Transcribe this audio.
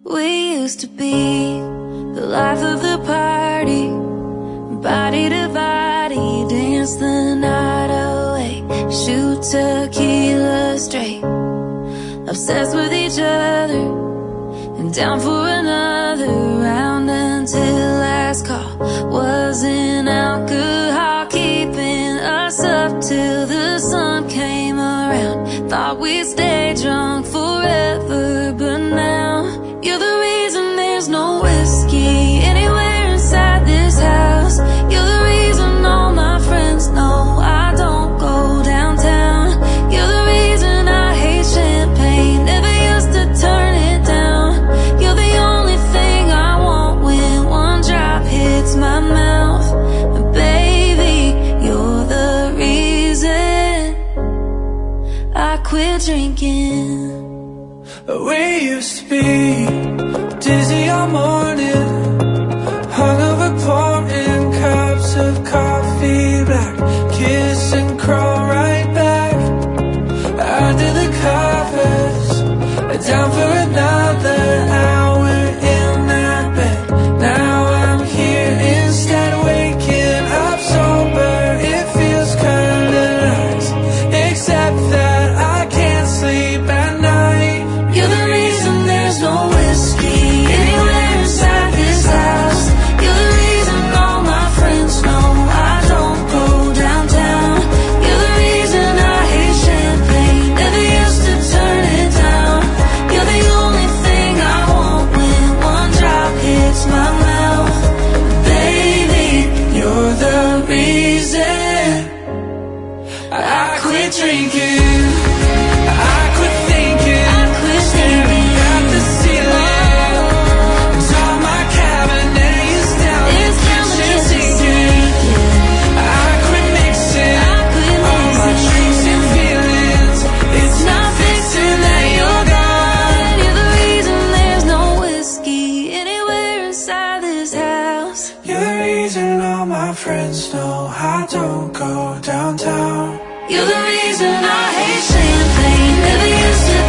We used to be the life of the party, body to body, dance the night away, shoot tequila straight, obsessed with each other, and down for another round until last call. Wasn't alcohol keeping us up till the sun came around. Thought we'd stay drunk forever, but now you're the reason there's no whiskey anywhere inside this house. You're the reason all my friends know I don't go downtown. You're the reason I hate champagne, never used to turn it down. You're the only thing I want when one drop hits my mouth. And baby, you're the reason I quit drinking. We used to be dizzy all morning, hungover pouring cups of coffee black, kiss and crawl right back under the covers, down for another hour in that bed. Now I'm here instead, waking up sober. It feels kinda nice, except that I can't sleep at night. You're the reason there's no whiskey anywhere inside this house. You're the reason all my friends know I don't go downtown. You're the reason I hate champagne, never used to turn it down. You're the only thing I want when one drop hits my mouth. Baby, you're the reason I quit drinking, I quit thinking, staring at the ceiling, until my cabinet is down, the kitchen sinking. I quit mixing all my drinks and feelings. It's not fixing that you're gone. You're the reason there's no whiskey anywhere inside this house. You're the reason all my friends know I don't go downtown. You're the reason I hate champagne, never used to